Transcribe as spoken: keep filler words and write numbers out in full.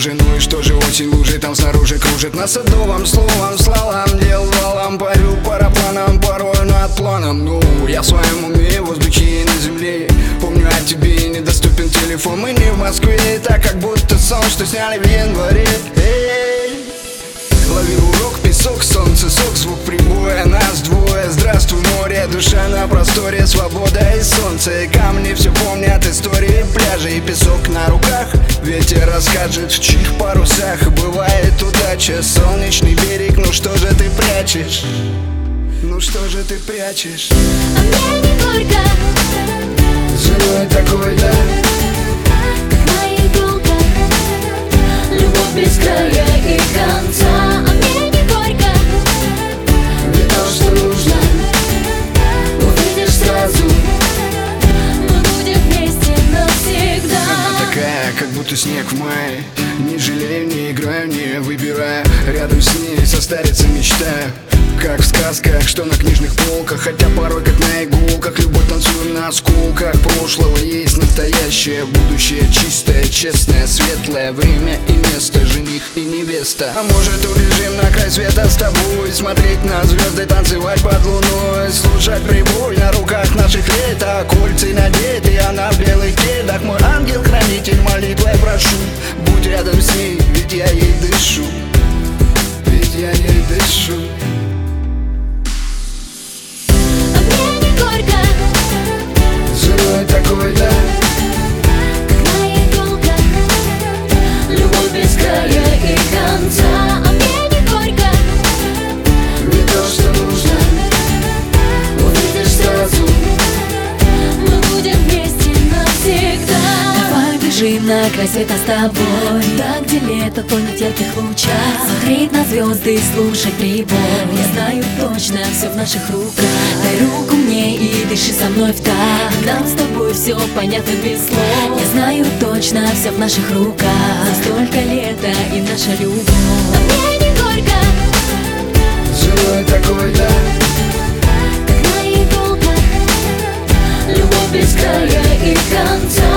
похожи. Ну и что же, осень лужи там снаружи кружит. На садовом словом, слалом, дел валом, парю парапланом, порой над планом. Ну, я в своем уме, в воздухе и на земле. Помню о тебе, недоступен телефон. Мы не в Москве, так как будто сон, что сняли в январе. Эй! Лови урок, песок, солнце, сок, звук прибоя, нас двое. Здравствуй, море, душа на просторе, свобода и солнце. Камни все помнят истории пляжа и песок на руках. Ветер расскажет, в чьих парусах бывает удача. Солнечный берег, ну что же ты прячешь? Ну что же ты прячешь? А мне не горько, Зимой такой, да? как на иголках, любовь без края и конца. А мне не горько, Ведь то, что нужно, увидишь сразу, мы будем вместе навсегда. она такая, как будто снег в мае. Не жалею, не играю, не выбираю. Рядом с ней состариться мечтаю. Как в сказках, что на книжных полках. Хотя порой как на иголках. Любовь танцуем на осколках прошлого. Есть настоящее, будущее чистое, честное, светлое. Время и место, жених и невеста. А может убежим на край света с тобой, смотреть на звезды, танцевать под луной, слушать прибой на руках наших лет. А кольцы надеть, и она в белых кедах. Мой ангел-хранитель, молитвой прошу, будь рядом с ней, ведь я ей дышу. Ведь я ей дышу. А мне не горько, Зимой такой, да? как на иголках, любовь без края и конца. А мне не горько, Ведь то, что нужно, увидишь сразу, мы будем вместе навсегда. Давай бежим на край света с тобой, туда, где лето тонет в ярких лучах. Смотреть на звезды и слушать прибой. Я знаю точно, все в наших руках. Дай руку мне и дыши со мной в такт. Нам с тобой все понятно без слов. Я знаю точно, все в наших руках. За столько лета и наша любовь. А мне не горько, зимой такой, да? как на иголках, любовь без края и конца.